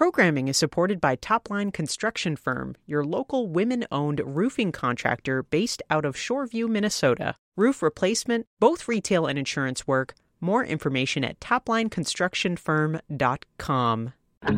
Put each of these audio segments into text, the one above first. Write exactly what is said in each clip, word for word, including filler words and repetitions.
Programming is supported by Topline Construction Firm, your local women-owned roofing contractor based out of Shoreview, Minnesota. Roof replacement, both retail and insurance work. More information at topline construction firm dot com.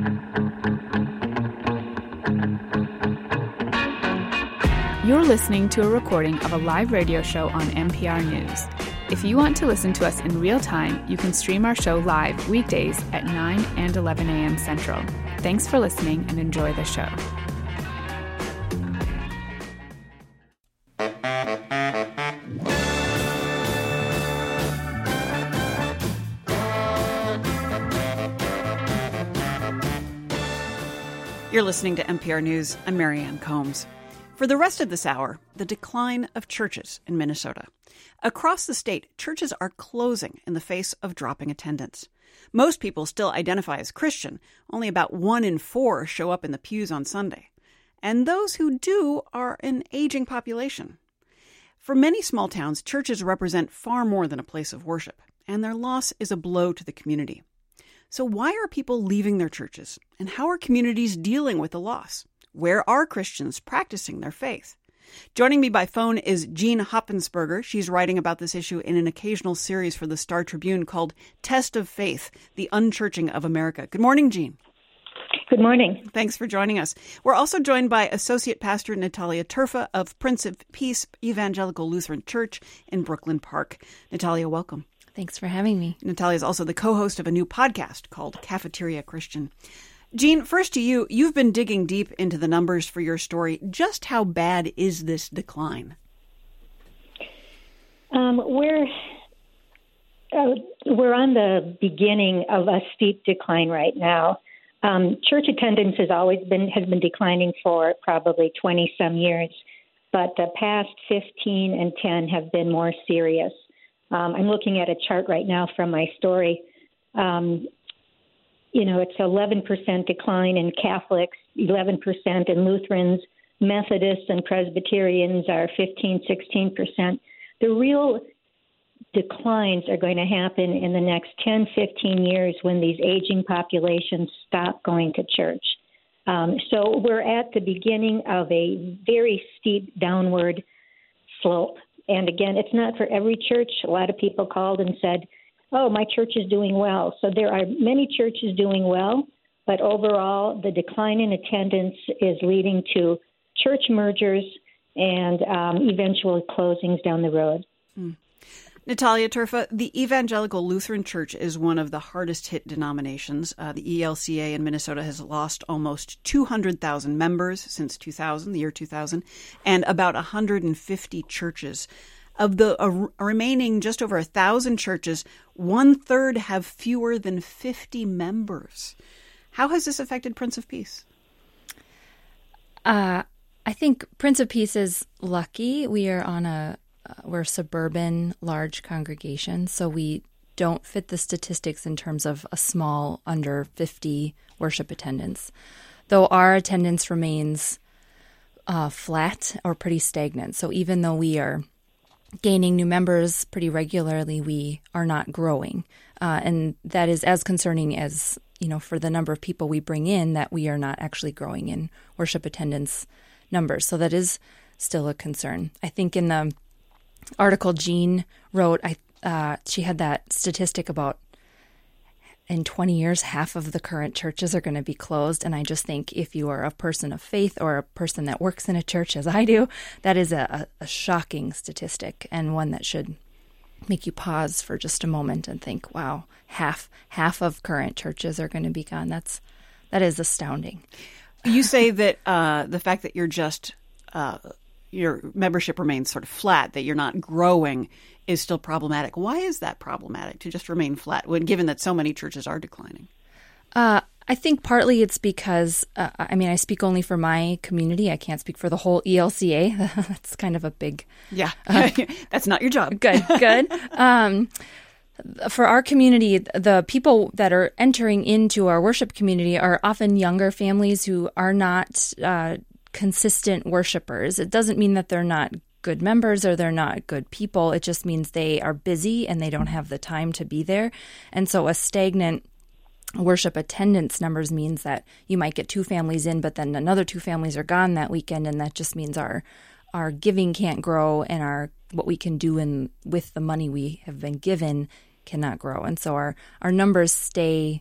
You're listening to a recording of a live radio show on N P R News. If you want to listen to us in real time, you can stream our show live weekdays at nine and eleven a.m. Central. Thanks for listening and enjoy the show. You're listening to N P R News. I'm Marianne Combs. For the rest of this hour, the decline of churches in Minnesota. Across the state, churches are closing in the face of dropping attendance. Most people still identify as Christian. Only about one in four show up in the pews on Sunday. And those who do are an aging population. For many small towns, churches represent far more than a place of worship, and their loss is a blow to the community. So why are people leaving their churches, and how are communities dealing with the loss? Where are Christians practicing their faith? Joining me by phone is Jean Hoppensberger. She's writing about this issue in an occasional series for the Star Tribune called Test of Faith, the Unchurching of America. Good morning, Jean. Good morning. Thanks for joining us. We're also joined by Associate Pastor Natalia Terfa of Prince of Peace Evangelical Lutheran Church in Brooklyn Park. Natalia, welcome. Thanks for having me. Natalia is also the co-host of a new podcast called Cafeteria Christian. Jean, first to you. You've been digging deep into the numbers for your story. Just how bad is this decline? Um, we're uh, we're on the beginning of a steep decline right now. Um, church attendance has always been has been declining for probably twenty some years, but the past fifteen and ten have been more serious. Um, I'm looking at a chart right now from my story. Um, You know, it's eleven percent decline in Catholics, eleven percent in Lutherans, Methodists and Presbyterians are fifteen, sixteen percent. The real declines are going to happen in the next ten, fifteen years when these aging populations stop going to church. Um, so we're at the beginning of a very steep downward slope. And again, it's not for every church. A lot of people called and said, oh, my church is doing well. So there are many churches doing well, but overall, the decline in attendance is leading to church mergers and um, eventual closings down the road. Mm. Natalia Terfa, the Evangelical Lutheran Church is one of the hardest hit denominations. Uh, the E L C A in Minnesota has lost almost two hundred thousand members since two thousand, the year two thousand, and about one hundred fifty churches. Of the uh, remaining just over a thousand churches, one third have fewer than fifty members. How has this affected Prince of Peace? Uh, I think Prince of Peace is lucky. We are on a uh, we're a suburban, large congregation, so we don't fit the statistics in terms of a small, under fifty worship attendance. Though our attendance remains uh, flat or pretty stagnant. So even though we are gaining new members pretty regularly, we are not growing. Uh, and that is as concerning as, you know, for the number of people we bring in, that we are not actually growing in worship attendance numbers. So that is still a concern. I think in the article Jean wrote, I uh, she had that statistic about in twenty years, half of the current churches are going to be closed. And I just think if you are a person of faith or a person that works in a church, as I do, that is a, a shocking statistic, and one that should make you pause for just a moment and think, wow, half half of current churches are going to be gone. That's that is astounding. You say that uh, the fact that you're just uh, your membership remains sort of flat, that you're not growing, is still problematic. Why is that problematic, to just remain flat, when given that so many churches are declining? Uh, I think partly it's because, uh, I mean, I speak only for my community. I can't speak for the whole E L C A. That's kind of a big... Yeah, uh, that's not your job. Good, good. Um, for our community, the people that are entering into our worship community are often younger families who are not uh, consistent worshipers. It doesn't mean that they're not good members or they're not good people. It just means they are busy and they don't have the time to be there. And so a stagnant worship attendance numbers means that you might get two families in, but then another two families are gone that weekend, and that just means our our giving can't grow, and our what we can do in with the money we have been given cannot grow. And so our, our numbers stay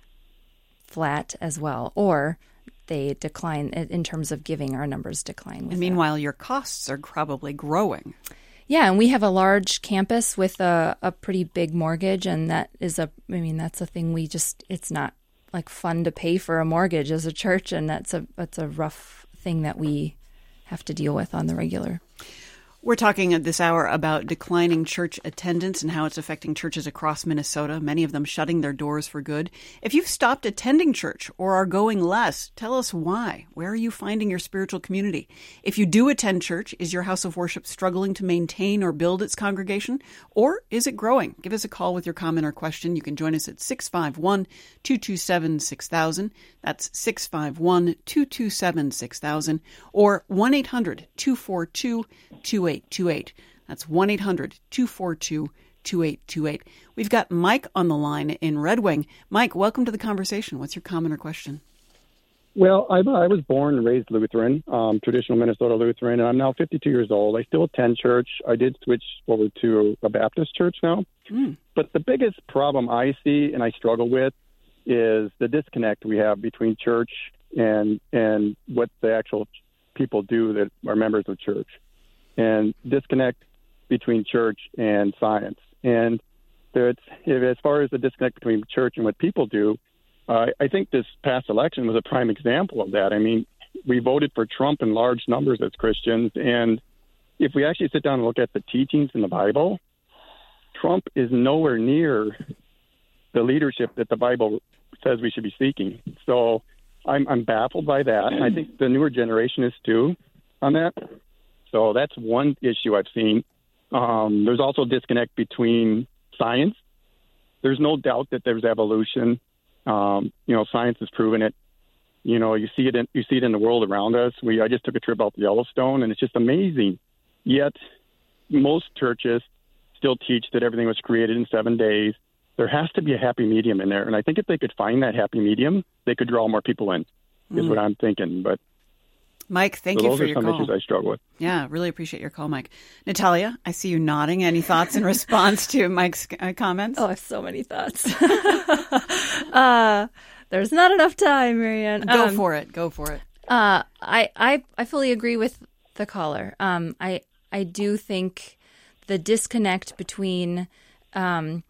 flat as well, or they decline in terms of giving. Our numbers decline. With and meanwhile, that. your costs are probably growing. Yeah, and we have a large campus with a, a pretty big mortgage, and that is a, I mean, that's a thing we just, it's not like fun to pay for a mortgage as a church, and that's a that's a rough thing that we have to deal with on the regular. We're talking at this hour about declining church attendance and how it's affecting churches across Minnesota, many of them shutting their doors for good. If you've stopped attending church or are going less, tell us why. Where are you finding your spiritual community? If you do attend church, is your house of worship struggling to maintain or build its congregation? Or is it growing? Give us a call with your comment or question. You can join us at six five one, two two seven, six thousand. That's six five one, two two seven, six thousand. Or one eight hundred, two four two, two eight two eight. That's one eight hundred, two four two, two eight two eight. We've got Mike on the line in Red Wing. Mike, welcome to the conversation. What's your comment or question? Well, I, I was born and raised Lutheran, um, traditional Minnesota Lutheran, and I'm now fifty-two years old. I still attend church. I did switch over to a Baptist church now. Mm. But the biggest problem I see and I struggle with is the disconnect we have between church and and what the actual people do that are members of church, and disconnect between church and science. And it's, as far as the disconnect between church and what people do, uh, I think this past election was a prime example of that. I mean, we voted for Trump in large numbers as Christians, and if we actually sit down and look at the teachings in the Bible, Trump is nowhere near the leadership that the Bible says we should be seeking. So I'm, I'm baffled by that. I think the newer generation is too on that. So that's one issue I've seen. Um, there's also a disconnect between science. There's no doubt that there's evolution. Um, you know, science has proven it. You know, you see it in, you see it in the world around us. We I just took a trip out to Yellowstone, and it's just amazing. Yet most churches still teach that everything was created in seven days. There has to be a happy medium in there, and I think if they could find that happy medium, they could draw more people in. Is mm. what I'm thinking. But Mike, thank so you those for are your some call. issues I struggle with. Yeah, really appreciate your call, Mike. Natalia, I see you nodding. Any thoughts in response to Mike's uh, comments? Oh, I have so many thoughts. uh, there's not enough time, Marianne. Go um, for it. Go for it. Uh, I, I I fully agree with the caller. Um, I I do think the disconnect between um,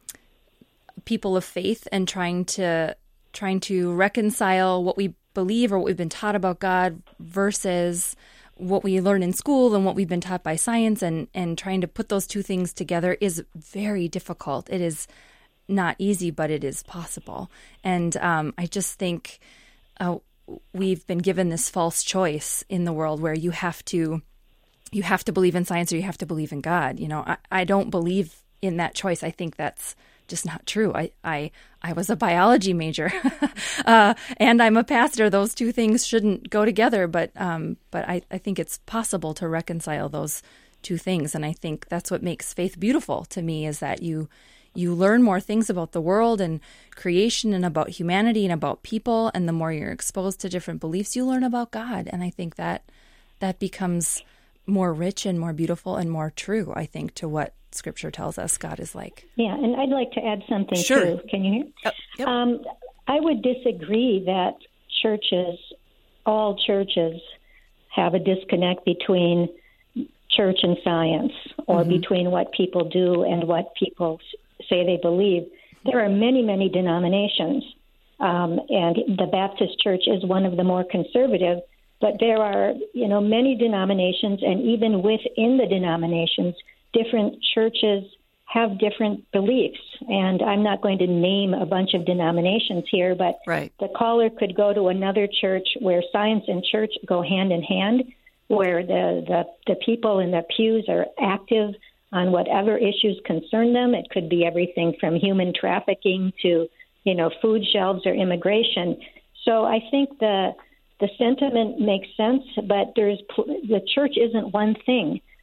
people of faith and trying to trying to reconcile what we believe or what we've been taught about God versus what we learn in school and what we've been taught by science, and, and trying to put those two things together is very difficult. It is not easy, but it is possible. And um, I just think uh, we've been given this false choice in the world where you have to you have to believe in science or you have to believe in God. You know, I, I don't believe in that choice. I think that's just not true. I, I, I was a biology major uh, and I'm a pastor. Those two things shouldn't go together, but um, but I, I think it's possible to reconcile those two things. And I think that's what makes faith beautiful to me, is that you you learn more things about the world and creation and about humanity and about people. And the more you're exposed to different beliefs, you learn about God. And I think that that becomes more rich and more beautiful and more true, I think, to what Scripture tells us God is like. Yeah, and I'd like to add something, sure. too. Can you hear? Yep. Yep. Um, I would disagree that churches, all churches, have a disconnect between church and science, or mm-hmm. between what people do and what people say they believe. There are many, many denominations, um, and the Baptist Church is one of the more conservative, but there are, you know, many denominations, and even within the denominations, different churches have different beliefs. And I'm not going to name a bunch of denominations here, but right. the caller could go to another church where science and church go hand in hand, where the, the, the people in the pews are active on whatever issues concern them. It could be everything from human trafficking to, you know, food shelves or immigration. So I think the the sentiment makes sense, but there's the church isn't one thing.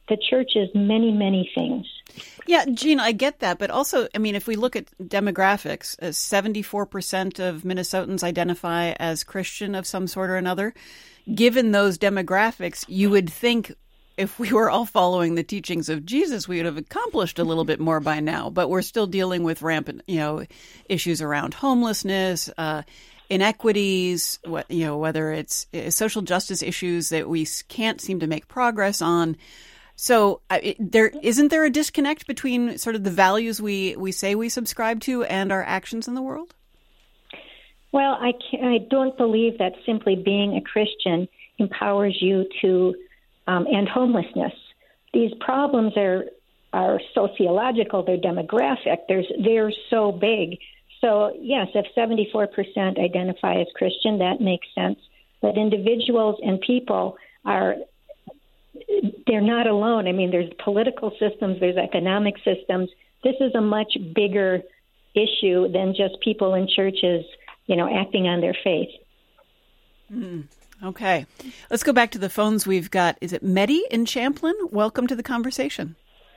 the church is many, many things. Yeah, Jean, I get that. But also, I mean, if we look at demographics, uh, seventy-four percent of Minnesotans identify as Christian of some sort or another. Given those demographics, you would think if we were all following the teachings of Jesus, we would have accomplished a little bit more by now. But we're still dealing with rampant, you know, issues around homelessness, uh, inequities, what, you know, whether it's uh, social justice issues that we can't seem to make progress on. So uh, it, there isn't there a disconnect between sort of the values we, we say we subscribe to and our actions in the world? Well, I, can't, I don't believe that simply being a Christian empowers you to um, end homelessness. These problems are are sociological, they're demographic, there's, they're so big. So, yes, if seventy-four percent identify as Christian, that makes sense. But individuals and people are, they're not alone. I mean, there's political systems, there's economic systems. This is a much bigger issue than just people in churches, you know, acting on their faith. Mm, okay. Let's go back to the phones. We've got, is it Mehdi in Champlin? Welcome to the conversation.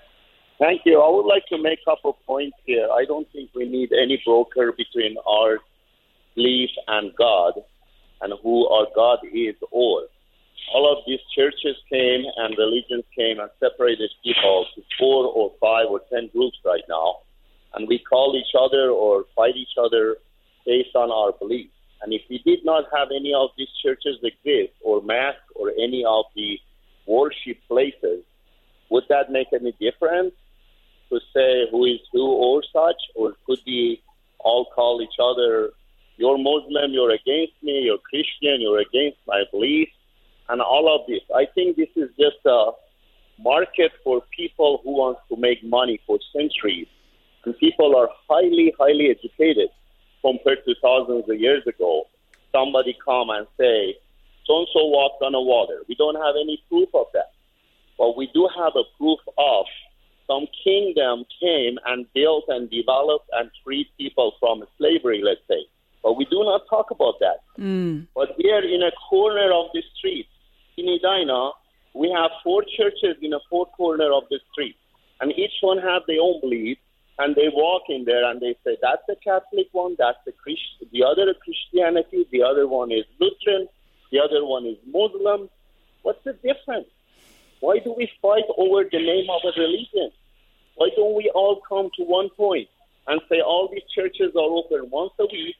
Thank you. I would like to make a couple points here. I don't think we need any broker between our belief and God and who our God is or. All of these churches came and religions came and separated people to four or five or ten groups right now. And we call each other or fight each other based on our beliefs. And if we did not have any of these churches exist or mass or any of the worship places, would that make any difference to say who is who or such? Or could we all call each other, you're Muslim, you're against me, you're Christian, you're against my beliefs, and all of this. I think this is just a market for people who want to make money for centuries. And people are highly, highly educated compared to thousands of years ago. Somebody come and say, so-and-so walked on the water. We don't have any proof of that. But we do have a proof of some kingdom came and built and developed and freed people from slavery, let's say. But we do not talk about that. Mm. But here in a corner of the street, in Edina, we have four churches in a four corner of the street. And each one have their own belief. And they walk in there and they say, that's the Catholic one, that's the Christ, the other is Christianity, the other one is Lutheran, the other one is Muslim. What's the difference? Why do we fight over the name of a religion? Why don't we all come to one point and say all these churches are open once a week,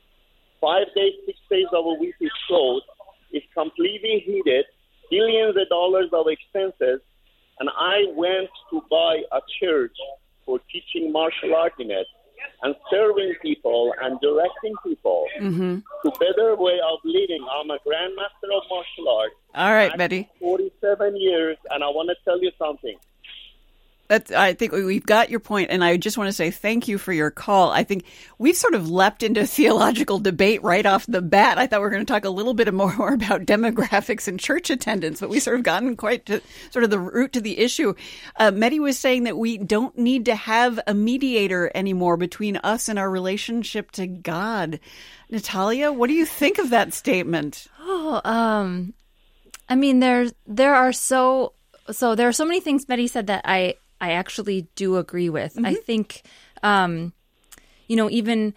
five days, six days of a week is closed, it's completely heated, billions of dollars of expenses, and I went to buy a church for teaching martial art in it and serving people and directing people mm-hmm. to better way of living. I'm a grandmaster of martial arts. All right, Mehdi. forty-seven years, and I want to tell you something. That's, I think we've got your point, and I just want to say thank you for your call. I think we've sort of leapt into a theological debate right off the bat. I thought we were going to talk a little bit more about demographics and church attendance, but we sort of gotten quite to sort of the root to the issue. Uh, Mehdi was saying that we don't need to have a mediator anymore between us and our relationship to God. Natalia, what do you think of that statement? Oh, um, I mean, there there are so so there are so many things Mehdi said that I. I actually do agree with. Mm-hmm. I think, um, you know, even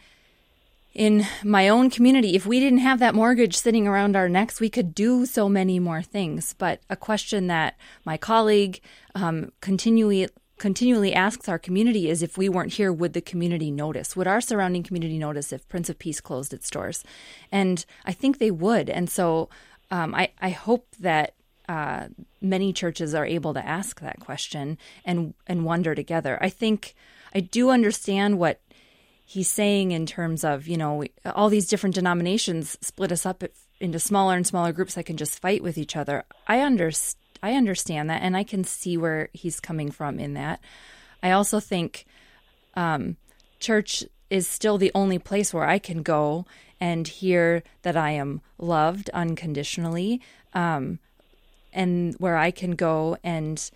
in my own community, if we didn't have that mortgage sitting around our necks, we could do so many more things. But a question that my colleague um, continually continually asks our community is, if we weren't here, would the community notice? Would our surrounding community notice if Prince of Peace closed its doors? And I think they would. And so um, I, I hope that Uh, many churches are able to ask that question and and wonder together. I think I do understand what he's saying in terms of, you know, all these different denominations split us up into smaller and smaller groups that can just fight with each other. I, under, I understand that, and I can see where he's coming from in that. I also think um, church is still the only place where I can go and hear that I am loved unconditionally, um, and where I can go and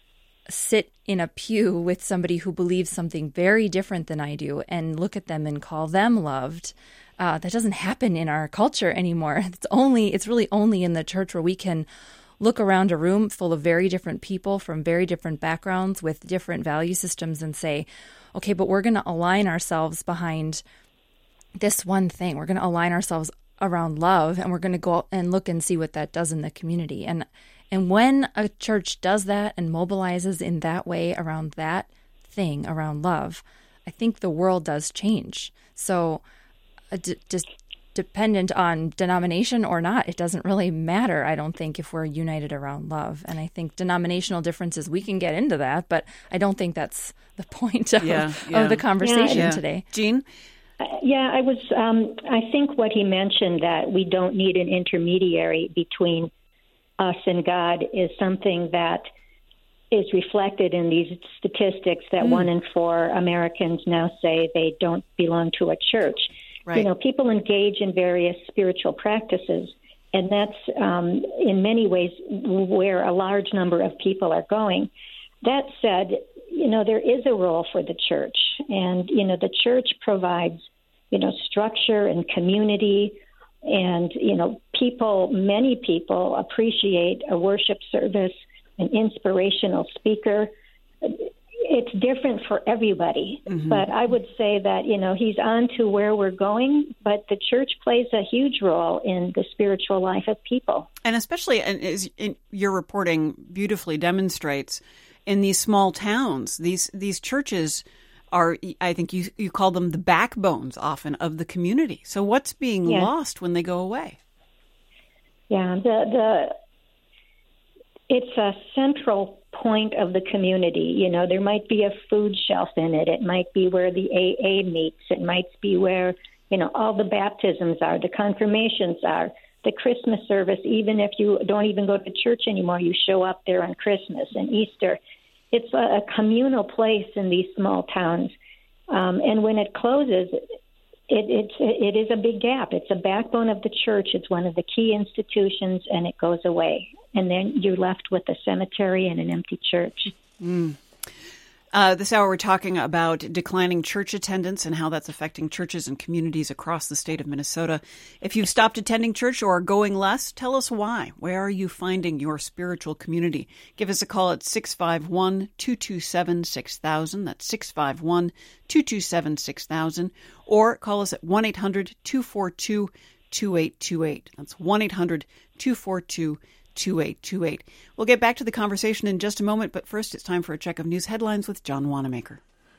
sit in a pew with somebody who believes something very different than I do and look at them and call them loved. Uh, that doesn't happen in our culture anymore. It's only, it's really only in the church where we can look around a room full of very different people from very different backgrounds with different value systems and say, okay, but we're going to align ourselves behind this one thing. We're going to align ourselves around love, and we're going to go and look and see what that does in the community. And and when a church does that and mobilizes in that way around that thing, around love, I think the world does change. So uh, d- just dependent on denomination or not, it doesn't really matter, I don't think, if we're united around love. And I think denominational differences, we can get into that, but I don't think that's the point of, yeah, yeah. of the conversation yeah. today. Jean? Uh, yeah, I was. Um, I think what he mentioned, that we don't need an intermediary between us and God, is something that is reflected in these statistics that mm. one in four Americans now say they don't belong to a church. Right. You know, people engage in various spiritual practices, and that's um, in many ways where a large number of people are going. That said, you know, there is a role for the church, and, you know, the church provides, you know, structure and community, and, you know, people, many people appreciate a worship service, an inspirational speaker. It's different for everybody, mm-hmm. but I would say that, you know, he's on to where we're going, but the church plays a huge role in the spiritual life of people. And especially, and as in your reporting beautifully demonstrates, in these small towns, these these churches are, I think you you call them the backbones often of the community. So what's being yeah. lost when they go away? Yeah, the the it's a central point of the community. You know, there might be a food shelf in it. It might be where the A A meets. It might be where, you know, all the baptisms are, the confirmations are, the Christmas service. Even if you don't even go to church anymore, you show up there on Christmas and Easter. It's a, a communal place in these small towns. Um, and when it closes, it, it's, it is a big gap. It's a backbone of the church. It's one of the key institutions, and it goes away. And then you're left with a cemetery and an empty church. Mm. Uh, this hour, we're talking about declining church attendance and how that's affecting churches and communities across the state of Minnesota. If you've stopped attending church or are going less, tell us why. Where are you finding your spiritual community? Give us a call at six five one, two two seven, six thousand. That's six five one, two two seven, six thousand. Or call us at one eight hundred, two four two, two eight two eight. That's one eight hundred, two four two, two eight two eight. We'll get back to the conversation in just a moment, but first it's time for a check of news headlines with John Wanamaker.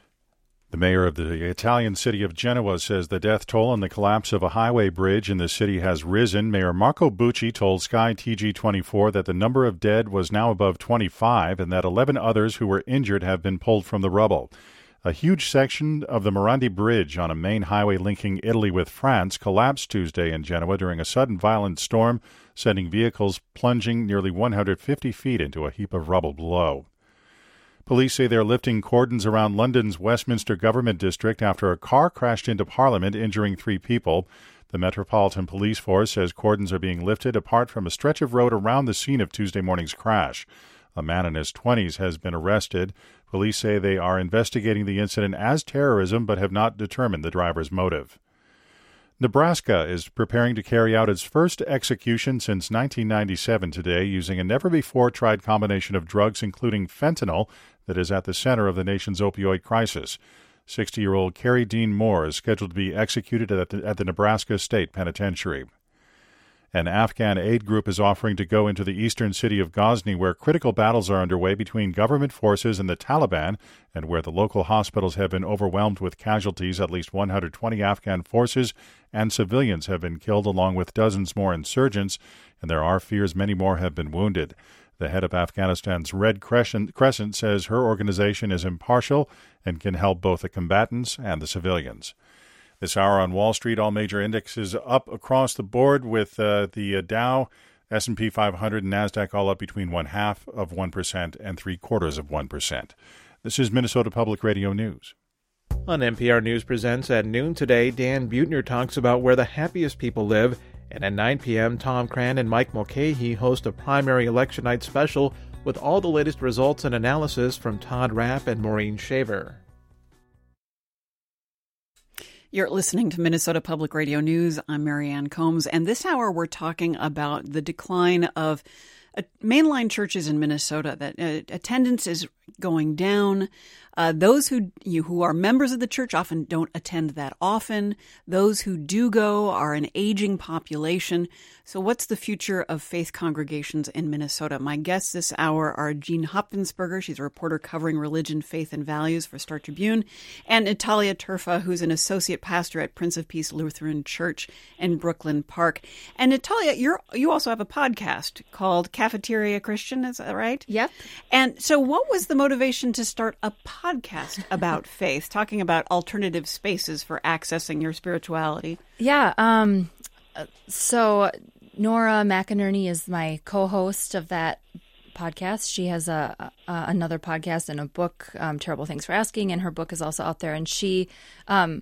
The mayor of the Italian city of Genoa says the death toll in the collapse of a highway bridge in the city has risen. Mayor Marco Bucci told Sky T G twenty-four that the number of dead was now above twenty-five and that eleven others who were injured have been pulled from the rubble. A huge section of the Morandi Bridge on a main highway linking Italy with France collapsed Tuesday in Genoa during a sudden violent storm, sending vehicles plunging nearly one hundred fifty feet into a heap of rubble below. Police say they're lifting cordons around London's Westminster Government District after a car crashed into Parliament, injuring three people. The Metropolitan Police Force says cordons are being lifted apart from a stretch of road around the scene of Tuesday morning's crash. A man in his twenties has been arrested. Police say they are investigating the incident as terrorism but have not determined the driver's motive. Nebraska is preparing to carry out its first execution since nineteen ninety-seven today using a never-before-tried combination of drugs including fentanyl that is at the center of the nation's opioid crisis. sixty-year-old Carrie Dean Moore is scheduled to be executed at the, at the Nebraska State Penitentiary. An Afghan aid group is offering to go into the eastern city of Ghazni, where critical battles are underway between government forces and the Taliban, and where the local hospitals have been overwhelmed with casualties. At least one hundred twenty Afghan forces and civilians have been killed, along with dozens more insurgents, and there are fears many more have been wounded. The head of Afghanistan's Red Crescent, Crescent says her organization is impartial and can help both the combatants and the civilians. This hour on Wall Street, all major indexes up across the board, with uh, the uh, Dow, S and P five hundred, and NASDAQ all up between one half of one percent and three quarters of one percent. This is Minnesota Public Radio News. On N P R News Presents at noon today, Dan Buettner talks about where the happiest people live. And at nine p.m., Tom Cran and Mike Mulcahy host a primary election night special with all the latest results and analysis from Todd Rapp and Maureen Shaver. You're listening to Minnesota Public Radio News. I'm Marianne Combs, and this hour we're talking about the decline of uh, mainline churches in Minnesota, that uh, attendance is going down. Uh, those who you, who are members of the church often don't attend that often. Those who do go are an aging population. So what's the future of faith congregations in Minnesota? My guests this hour are Jean Hopfensperger. She's a reporter covering religion, faith, and values for Star Tribune, and Natalia Terfa, who's an associate pastor at Prince of Peace Lutheran Church in Brooklyn Park. And Natalia, you're you also have a podcast called Cafeteria Christian, is that right? Yep. And so what was the motivation to start a podcast about faith, talking about alternative spaces for accessing your spirituality? Yeah. Um, so Nora McInerney is my co-host of that podcast. She has a, a another podcast and a book, um, Terrible Things for Asking, and her book is also out there. And she, um,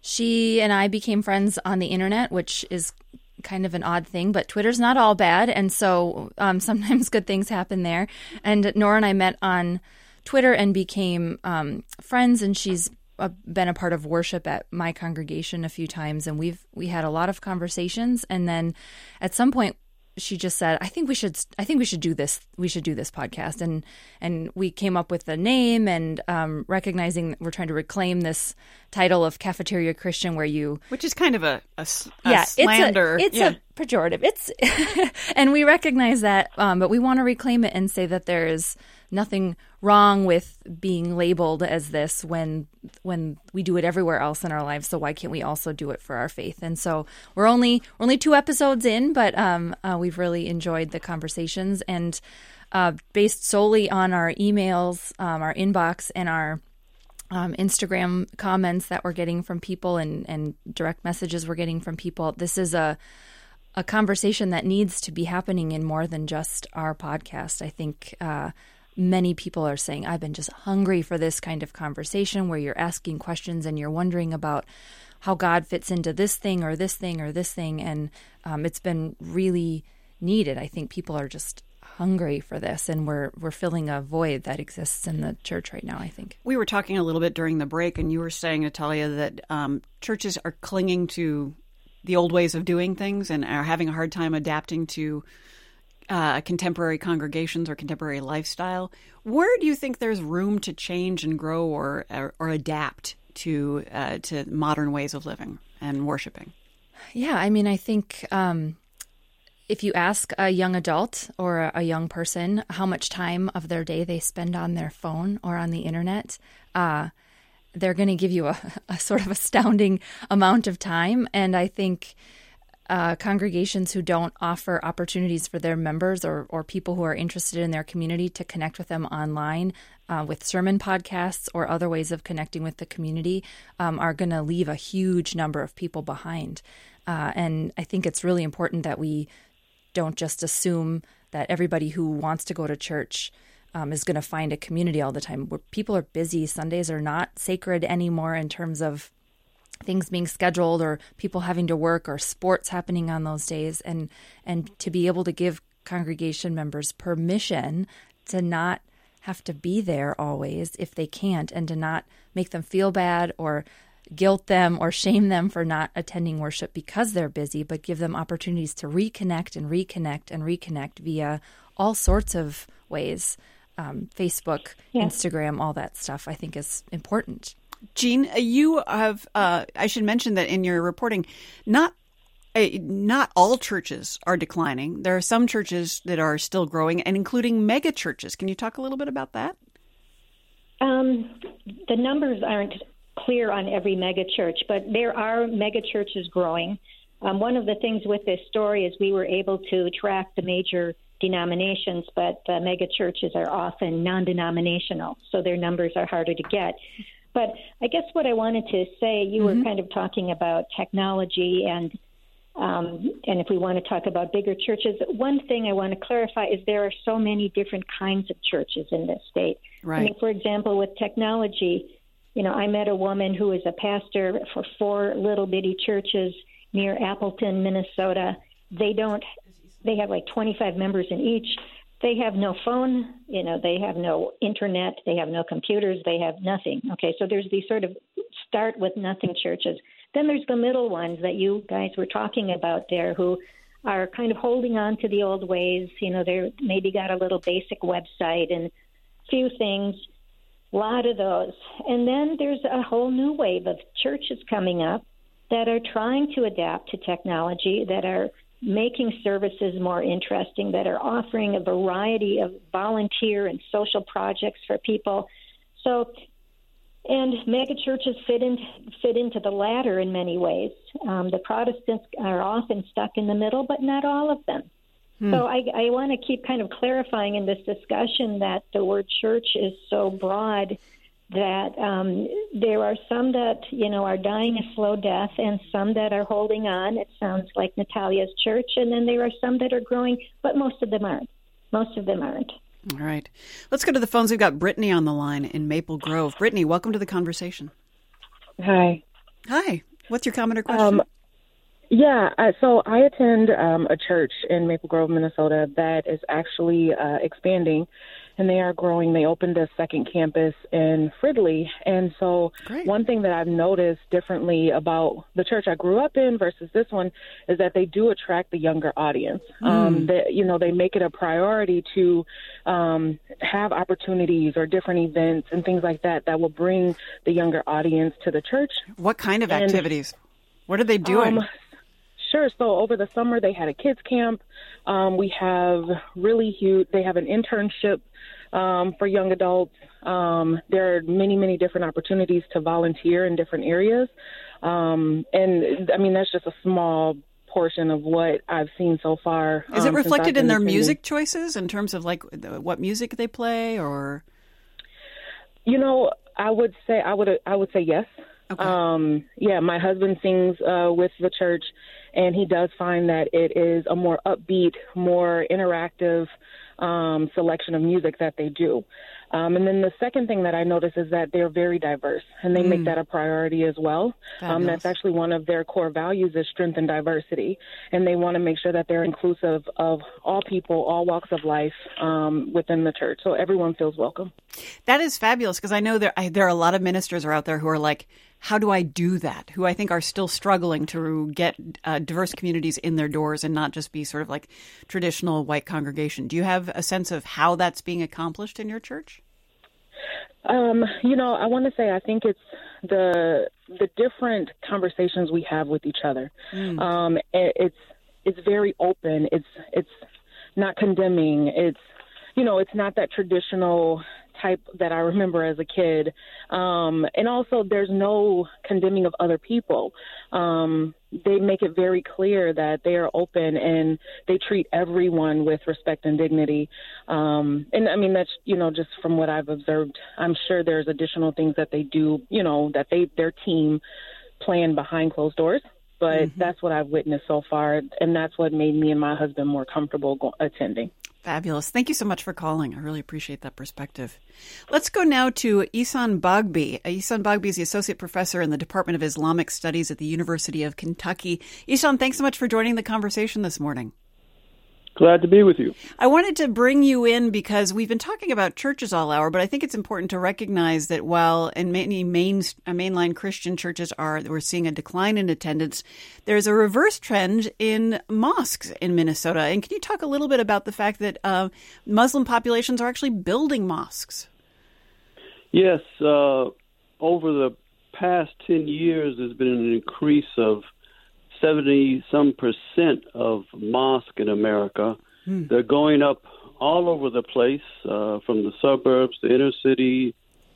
she and I became friends on the internet, which is kind of an odd thing, but Twitter's not all bad. And so um, sometimes good things happen there. And Nora and I met on Twitter and became um, friends, and she's uh, been a part of worship at my congregation a few times, and we've we had a lot of conversations. And then at some point, she just said, "I think we should. I think we should do this. We should do this podcast." And and we came up with the name, and um, recognizing that we're trying to reclaim this title of Cafeteria Christian, where you, which is kind of a, a, a yeah, slander. It's a, it's yeah. a pejorative. It's and we recognize that, um, but we want to reclaim it and say that there is nothing wrong with being labeled as this when when we do it everywhere else in our lives. So why can't we also do it for our faith? And so we're only we're only two episodes in, but um, uh, we've really enjoyed the conversations, and uh, based solely on our emails, um, our inbox, and our um, Instagram comments that we're getting from people, and, and direct messages we're getting from people. This is a a conversation that needs to be happening in more than just our podcast. I think uh, many people are saying, I've been just hungry for this kind of conversation where you're asking questions and you're wondering about how God fits into this thing or this thing or this thing. And um, it's been really needed. I think people are just hungry for this, and we're we're filling a void that exists in the church right now, I think. We were talking a little bit during the break, and you were saying, Natalia, that um, churches are clinging to the old ways of doing things and are having a hard time adapting to uh, contemporary congregations or contemporary lifestyle. Where do you think there's room to change and grow or or, or adapt to uh, to modern ways of living and worshiping? Yeah, I mean, I think um, if you ask a young adult or a, a young person how much time of their day they spend on their phone or on the internet, uh, they're going to give you a, a sort of astounding amount of time. And I think uh, congregations who don't offer opportunities for their members or, or people who are interested in their community to connect with them online uh, with sermon podcasts or other ways of connecting with the community um, are going to leave a huge number of people behind. Uh, and I think it's really important that we don't just assume that everybody who wants to go to church Um, is going to find a community all the time. Where people are busy. Sundays are not sacred anymore in terms of things being scheduled or people having to work or sports happening on those days. And and to be able to give congregation members permission to not have to be there always if they can't, and to not make them feel bad or guilt them or shame them for not attending worship because they're busy, but give them opportunities to reconnect and reconnect and reconnect via all sorts of ways. Um, Facebook, yeah. Instagram, all that stuff, I think is important. Jean, you have, uh, I should mention that in your reporting, not uh, not all churches are declining. There are some churches that are still growing, and including mega churches. Can you talk a little bit about that? Um, the numbers aren't clear on every mega church, but there are mega churches growing. Um, one of the things with this story is we were able to track the major denominations, but uh, mega churches are often non-denominational, so their numbers are harder to get. But I guess what I wanted to say, you mm-hmm. were kind of talking about technology, and um, and if we want to talk about bigger churches, one thing I want to clarify is there are so many different kinds of churches in this state. Right. I mean, for example, with technology, you know, I met a woman who is a pastor for four little bitty churches near Appleton, Minnesota. They don't They have like twenty-five members in each. They have no phone, you know, they have no internet, they have no computers, they have nothing. Okay, so there's these sort of start with nothing churches. Then there's the middle ones that you guys were talking about there, who are kind of holding on to the old ways. You know, they're maybe got a little basic website and few things, a lot of those. And then there's a whole new wave of churches coming up that are trying to adapt to technology, that are making services more interesting, that are offering a variety of volunteer and social projects for people. So, and mega churches fit in, fit into the latter in many ways. Um, the Protestants are often stuck in the middle, but not all of them. Hmm. So I, I want to keep kind of clarifying in this discussion that the word church is so broad that um, there are some that, you know, are dying a slow death and some that are holding on. It sounds like Natalia's church. And then there are some that are growing, but most of them aren't. Most of them aren't. All right. Let's go to the phones. We've got Brittany on the line in Maple Grove. Brittany, welcome to the conversation. Hi. Hi. What's your comment or question? Um, yeah, uh, so I attend um, a church in Maple Grove, Minnesota that is actually uh, expanding, and they are growing. They opened a second campus in Fridley. And so Great. One thing that I've noticed differently about the church I grew up in versus this one is that they do attract the younger audience. Mm. Um, they, you know, they make it a priority to um, have opportunities or different events and things like that that will bring the younger audience to the church. What kind of and, activities? What are they doing? Um, Sure. So over the summer, they had a kids camp. Um, we have really huge, they have an internship um, for young adults. Um, there are many, many different opportunities to volunteer in different areas. Um, and I mean, that's just a small portion of what I've seen so far. Is it um, reflected in their attending. music choices in terms of like what music they play or? You know, I would say, I would, I would say yes. Okay. Um, yeah, my husband sings uh, with the church, and he does find that it is a more upbeat, more interactive um, selection of music that they do. Um, and then the second thing that I notice is that they're very diverse, and they mm. make that a priority as well. Um, that's actually one of their core values is strength and diversity, and they want to make sure that they're inclusive of all people, all walks of life um, within the church, so everyone feels welcome. That is fabulous, because I know there, I, there are a lot of ministers out there who are like, how do I do that? Who I think are still struggling to get uh, diverse communities in their doors and not just be sort of like traditional white congregation. Do you have a sense of how that's being accomplished in your church? Um, you know, I want to say I think it's the the different conversations we have with each other. Mm. Um, it, it's it's very open. It's it's not condemning. It's you know, it's not that traditional type that I remember as a kid. Um, and also there's no condemning of other people. Um, they make it very clear that they are open and they treat everyone with respect and dignity. Um, and I mean, that's, you know, just from what I've observed, I'm sure there's additional things that they do, you know, that they, their team plan behind closed doors. But mm-hmm. that's what I've witnessed so far. And that's what made me and my husband more comfortable go- attending. Fabulous. Thank you so much for calling. I really appreciate that perspective. Let's go now to Ihsan Bagbi. Ihsan Bagbi is the Associate Professor in the Department of Islamic Studies at the University of Kentucky. Ihsan, thanks so much for joining the conversation this morning. Glad to be with you. I wanted to bring you in because we've been talking about churches all hour, but I think it's important to recognize that while in many main, mainline Christian churches are, we're seeing a decline in attendance, there's a reverse trend in mosques in Minnesota. And can you talk a little bit about the fact that uh, Muslim populations are actually building mosques? Yes. Uh, over the past ten years, there's been an increase of seventy some percent of mosques in America. Hmm. They're going up all over the place, uh, from the suburbs, the inner city,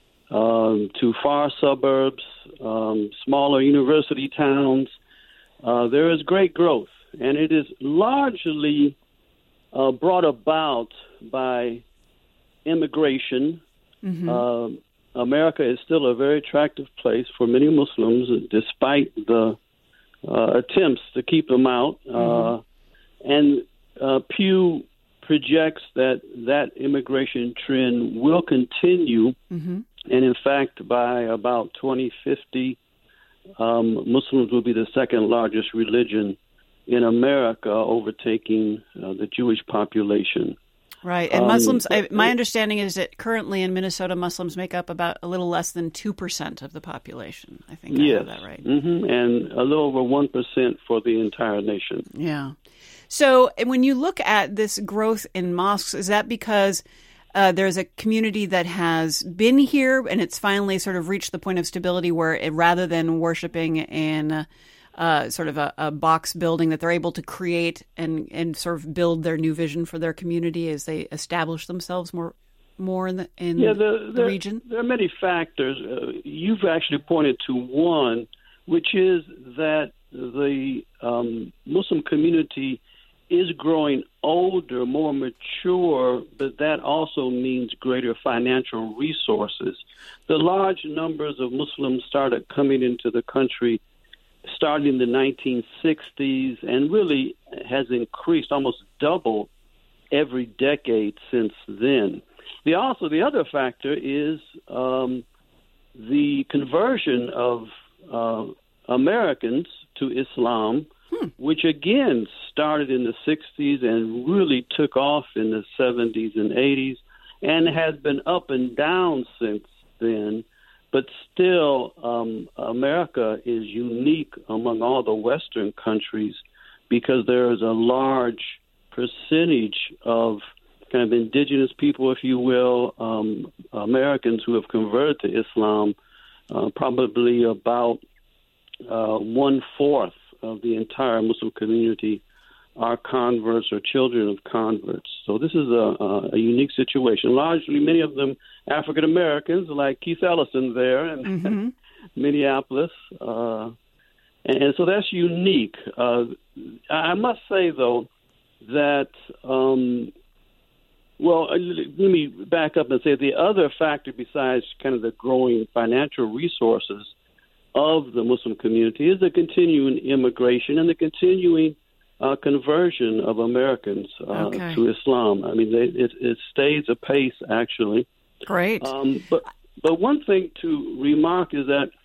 um, to far suburbs, um, smaller university towns. Uh, there is great growth, and it is largely uh, brought about by immigration. Mm-hmm. Uh, America is still a very attractive place for many Muslims, despite the Uh, attempts to keep them out. Mm-hmm. Uh, and uh, Pew projects that that immigration trend will continue. Mm-hmm. And in fact, by about twenty fifty, um, Muslims will be the second largest religion in America, overtaking uh, the Jewish population. Right. And Muslims, um, I, my understanding is that currently in Minnesota, Muslims make up about a little less than two percent of the population. I think I yes. have that right. Mm-hmm. And a little over one percent for the entire nation. Yeah. So when you look at this growth in mosques, is that because uh, there's a community that has been here and it's finally sort of reached the point of stability where it, rather than worshiping in uh, uh, sort of a, a box building, that they're able to create and, and sort of build their new vision for their community as they establish themselves more more in the, in yeah, the, the region? There are many factors. Uh, you've actually pointed to one, which is that the um, Muslim community is growing older, more mature, but that also means greater financial resources. The large numbers of Muslims started coming into the country starting in the nineteen sixties and really has increased, almost doubled every decade since then. The also the other factor is um, the conversion of uh, Americans to Islam, hmm. which again started in the sixties and really took off in the seventies and eighties, and has been up and down since then. But still, um, America is unique among all the Western countries because there is a large percentage of kind of indigenous people, if you will, um, Americans who have converted to Islam, uh, probably about uh, one-fourth of the entire Muslim community are converts or children of converts. So this is a, a, a unique situation. Largely, many of them African Americans, like Keith Ellison there in mm-hmm. Minneapolis. Uh, and, and so that's unique. Uh, I must say, though, that, um, well, let me back up and say the other factor besides kind of the growing financial resources of the Muslim community is the continuing immigration and the continuing Uh, conversion of Americans uh, okay. to Islam. I mean, they, it, it stays apace, actually. Great. Um, but but one thing to remark is that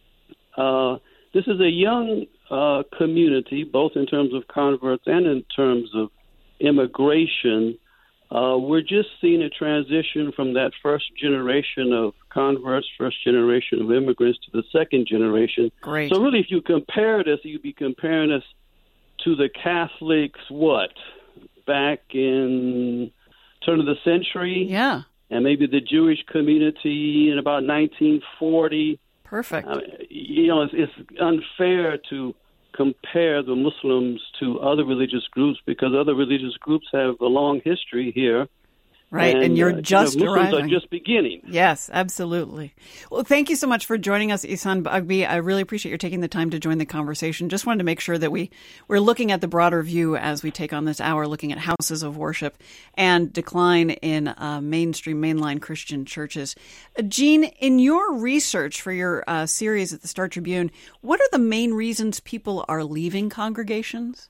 uh, this is a young uh, community, both in terms of converts and in terms of immigration. Uh, we're just seeing a transition from that first generation of converts, first generation of immigrants, to the second generation. Great. So really, if you compare this, you'd be comparing us to the Catholics, what, back in turn of the century? Yeah. And maybe the Jewish community in about nineteen forty. Perfect. Uh, you know, it's, it's unfair to compare the Muslims to other religious groups because other religious groups have a long history here. Right, and, and you're uh, just you know, Muslims arriving. are just beginning. Yes, absolutely. Well, thank you so much for joining us, Ihsan Bugby. I really appreciate your taking the time to join the conversation. Just wanted to make sure that we, we're looking at the broader view as we take on this hour, looking at houses of worship and decline in uh, mainstream, mainline Christian churches. Uh, Jean, in your research for your uh, series at the Star Tribune, what are the main reasons people are leaving congregations?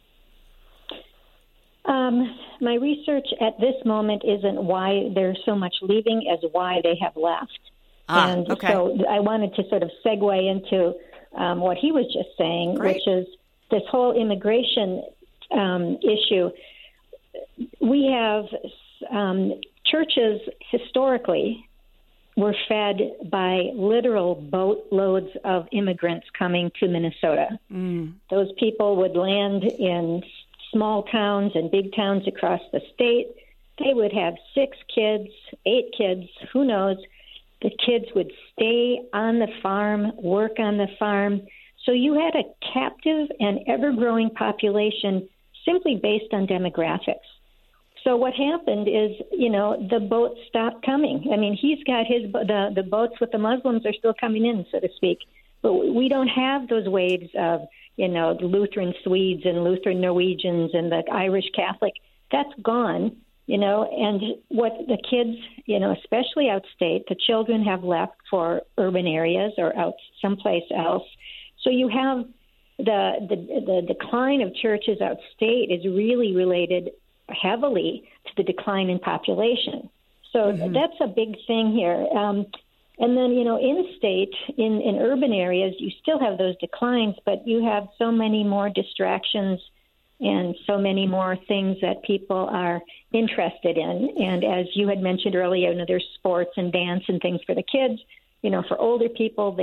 Um, my research at this moment isn't why there's so much leaving as why they have left. Ah, and okay. so I wanted to sort of segue into um, what he was just saying, Great. which is this whole immigration um, issue. We have um, churches historically were fed by literal boatloads of immigrants coming to Minnesota. Mm. Those people would land in small towns and big towns across the state. They would have six kids, eight kids, who knows. The kids would stay on the farm, work on the farm. So you had a captive and ever-growing population simply based on demographics. So what happened is, you know, the boats stopped coming. I mean, he's got his, the, the boats with the Muslims are still coming in, so to speak. But we don't have those waves of, you know, the Lutheran Swedes and Lutheran Norwegians and the Irish Catholic. That's gone, you know, and what the kids, you know, especially outstate, the children have left for urban areas or out someplace else. So you have the, the, the decline of churches outstate is really related heavily to the decline in population. So mm-hmm. that's a big thing here. Um, And then, you know, in-state, in, in urban areas, you still have those declines, but you have so many more distractions and so many more things that people are interested in. And as you had mentioned earlier, you know, there's sports and dance and things for the kids. You know, for older people, they've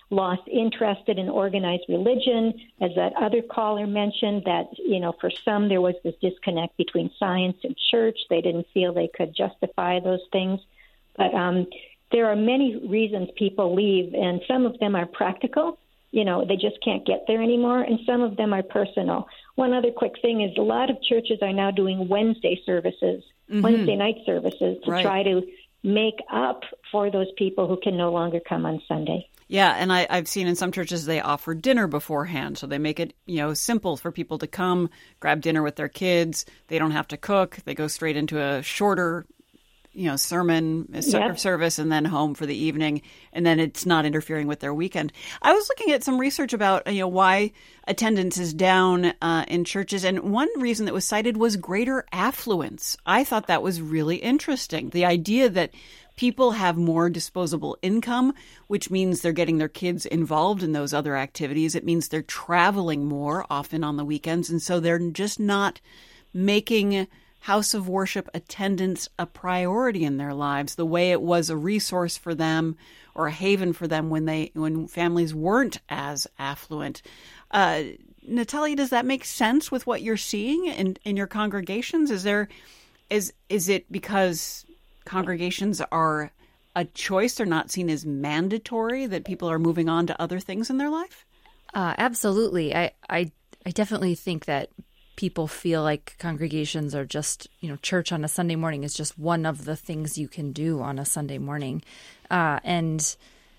lost interest in organized religion, as that other caller mentioned, that, you know, for some there was this disconnect between science and church. They didn't feel they could justify those things. But um, there are many reasons people leave, and some of them are practical. You know, they just can't get there anymore, and some of them are personal. One other quick thing is a lot of churches are now doing Wednesday services, mm-hmm. Wednesday night services, to right. try to make up for those people who can no longer come on Sunday. Yeah, and I, I've seen in some churches they offer dinner beforehand, so they make it, you know, simple for people to come, grab dinner with their kids. They don't have to cook. They go straight into a shorter, you know, sermon yep. service and then home for the evening, and then it's not interfering with their weekend. I was looking at some research about, you know, why attendance is down uh, in churches, and one reason that was cited was greater affluence. I thought that was really interesting. The idea that people have more disposable income, which means they're getting their kids involved in those other activities. It means they're traveling more often on the weekends, and so they're just not making house of worship attendance a priority in their lives the way it was a resource for them or a haven for them when they when families weren't as affluent. Uh, Natalia, does that make sense with what you're seeing in, in your congregations? Is there is is it because congregations are a choice, they're not seen as mandatory, that people are moving on to other things in their life? Uh, absolutely. I, I I definitely think that people feel like congregations are just, you know, church on a Sunday morning is just one of the things you can do on a Sunday morning. Uh, and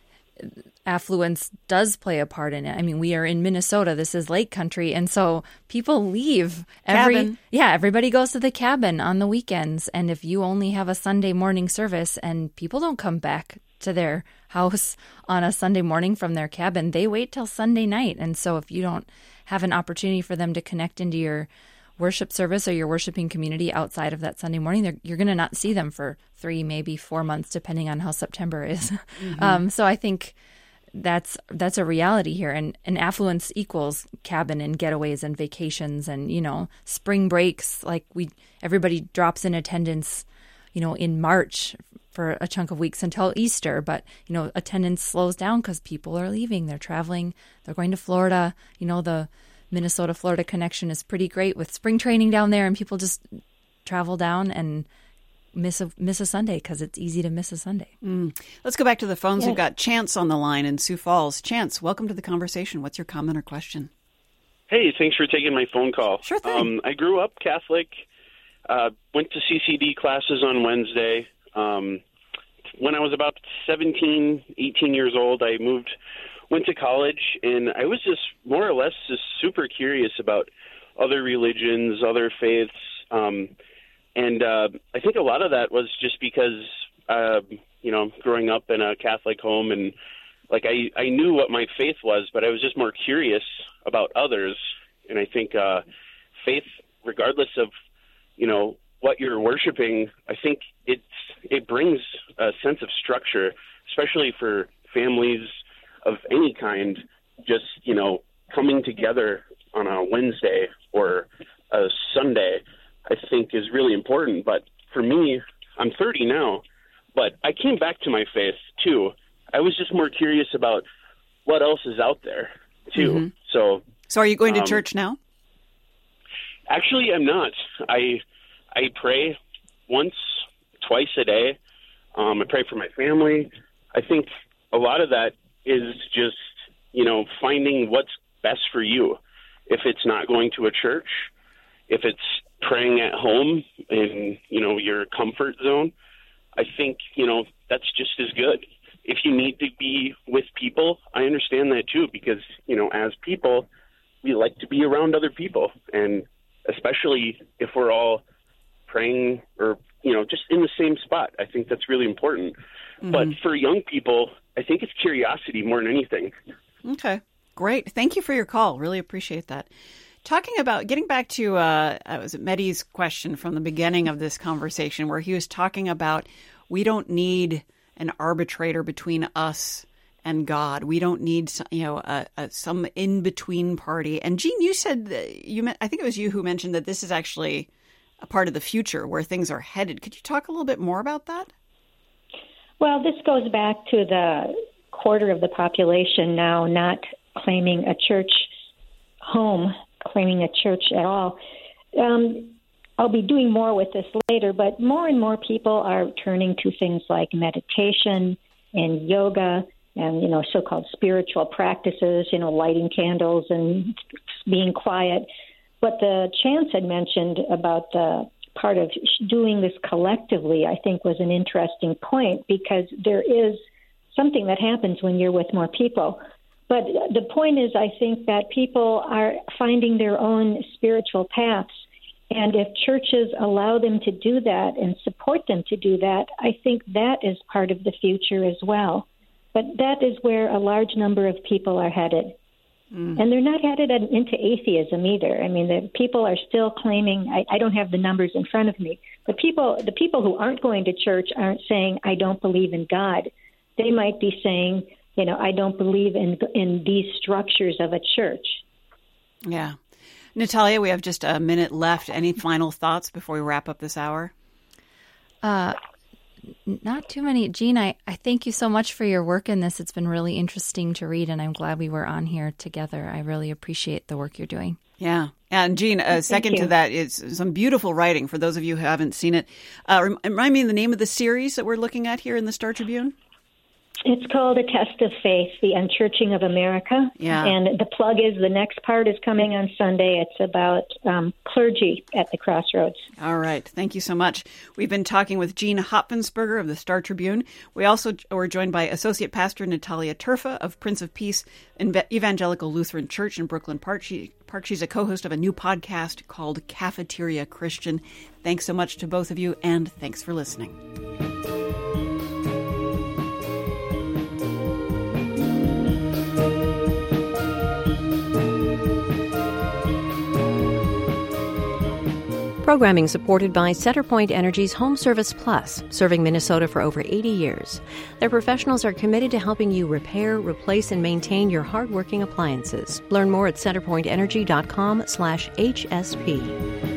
affluence does play a part in it. I mean, we are in Minnesota. This is lake country. And so people leave. Every, cabin. Yeah, everybody goes to the cabin on the weekends. And if you only have a Sunday morning service and people don't come back to their house on a Sunday morning from their cabin, they wait till Sunday night. And so if you don't have an opportunity for them to connect into your worship service or your worshiping community outside of that Sunday morning, you're going to not see them for three, maybe four months, depending on how September is. Mm-hmm. Um, so I think that's that's a reality here. And, and affluence equals cabin and getaways and vacations and, you know, spring breaks. Like we, everybody drops in attendance, you know, in March for a chunk of weeks until Easter. But, you know, attendance slows down because people are leaving. They're traveling. They're going to Florida. You know, the Minnesota-Florida connection is pretty great with spring training down there, and people just travel down and miss a, miss a Sunday because it's easy to miss a Sunday. Mm. Let's go back to the phones. Yeah. We've got Chance on the line in Sioux Falls. Chance, welcome to the conversation. What's your comment or question? Hey, thanks for taking my phone call. Sure thing. Um, I grew up Catholic, uh, went to C C D classes on Wednesday. Um, when I was about seventeen, eighteen years old, I moved, went to college, and I was just more or less just super curious about other religions, other faiths. Um, and uh, I think a lot of that was just because, uh, you know, growing up in a Catholic home, and like I, I knew what my faith was, but I was just more curious about others. And I think uh, faith, regardless of, you know, what you're worshiping, I think it's, it brings a sense of structure, especially for families of any kind, just, you know, coming together on a Wednesday or a Sunday, I think is really important. But for me, I'm thirty now, but I came back to my faith too. I was just more curious about what else is out there too. Mm-hmm. So, so are you going to um, church now? Actually, I'm not. I, I pray once, twice a day. Um, I pray for my family. I think a lot of that is just, you know, finding what's best for you. If it's not going to a church, if it's praying at home in, you know, your comfort zone, I think, you know, that's just as good. If you need to be with people, I understand that too, because, you know, as people, we like to be around other people. And especially if we're all praying or, you know, just in the same spot, I think that's really important. Mm-hmm. But for young people, I think it's curiosity more than anything. Okay, great. Thank you for your call. Really appreciate that. Talking about, getting back to, uh, uh, was it Mehdi's question from the beginning of this conversation, where he was talking about we don't need an arbitrator between us and God. We don't need, you know, a, a, some in-between party. And Jean, you said, that you, I think it was you who mentioned that this is actually a part of the future where things are headed. Could you talk a little bit more about that? Well, this goes back to the quarter of the population now not claiming a church home, claiming a church at all. Um, I'll be doing more with this later, but more and more people are turning to things like meditation and yoga and, you know, so-called spiritual practices, you know, lighting candles and being quiet. But the Chance had mentioned about the part of doing this collectively, I think, was an interesting point, because there is something that happens when you're with more people. But the point is, I think that people are finding their own spiritual paths. And if churches allow them to do that and support them to do that, I think that is part of the future as well. But that is where a large number of people are headed. Mm. And they're not headed into atheism either. I mean, the people are still claiming, I, I don't have the numbers in front of me, but people, the people who aren't going to church aren't saying, I don't believe in God. They might be saying, you know, I don't believe in in these structures of a church. Yeah. Natalia, we have just a minute left. Any final thoughts before we wrap up this hour? Uh, not too many. Jean, I, I thank you so much for your work in this. It's been really interesting to read, and I'm glad we were on here together. I really appreciate the work you're doing. Yeah. And Jean, a second to that is some beautiful writing for those of you who haven't seen it. Uh, remind me the name of the series that we're looking at here in the Star Tribune? It's called A Test of Faith, The Unchurching of America. Yeah. And the plug is the next part is coming on Sunday. It's about um, clergy at the crossroads. All right. Thank you so much. We've been talking with Jean Hopfensperger of the Star Tribune. We also were joined by Associate Pastor Natalia Terfa of Prince of Peace Evangelical Lutheran Church in Brooklyn Park. She, Park. She's a co-host of a new podcast called Cafeteria Christian. Thanks so much to both of you, and thanks for listening. Programming supported by CenterPoint Energy's Home Service Plus, serving Minnesota for over eighty years. Their professionals are committed to helping you repair, replace, and maintain your hardworking appliances. Learn more at centerpointenergy.com slash HSP.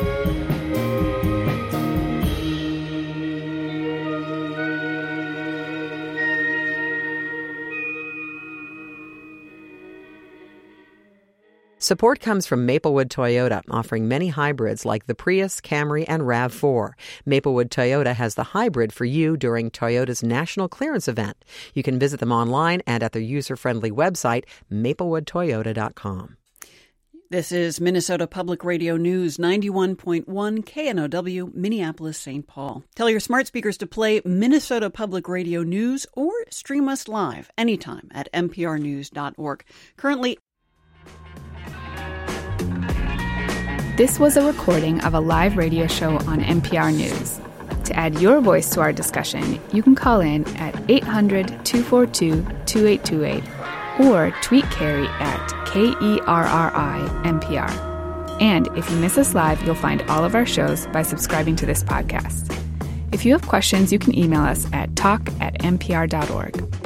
Support comes from Maplewood Toyota, offering many hybrids like the Prius, Camry, and RAV four. Maplewood Toyota has the hybrid for you during Toyota's National Clearance Event. You can visit them online and at their user-friendly website, maplewood toyota dot com. This is Minnesota Public Radio News, ninety-one point one K N O W, Minneapolis, Saint Paul. Tell your smart speakers to play Minnesota Public Radio News or stream us live anytime at m p r news dot org. Currently, this was a recording of a live radio show on N P R News. To add your voice to our discussion, you can call in at eight hundred, two four two, two eight two eight or tweet Carrie at K E R R I N P R. And if you miss us live, you'll find all of our shows by subscribing to this podcast. If you have questions, you can email us at talk at n p r dot org.